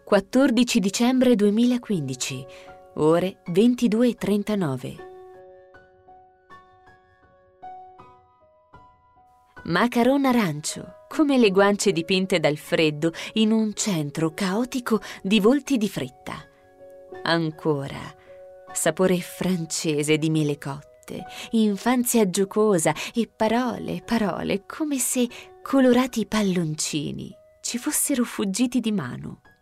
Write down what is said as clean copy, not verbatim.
14 dicembre 2015, ore 22:39. Macaron arancio, come le guance dipinte dal freddo in un centro caotico di volti di fretta. Ancora, sapore francese di mele cotte, infanzia giocosa e parole, come se colorati palloncini ci fossero fuggiti di mano.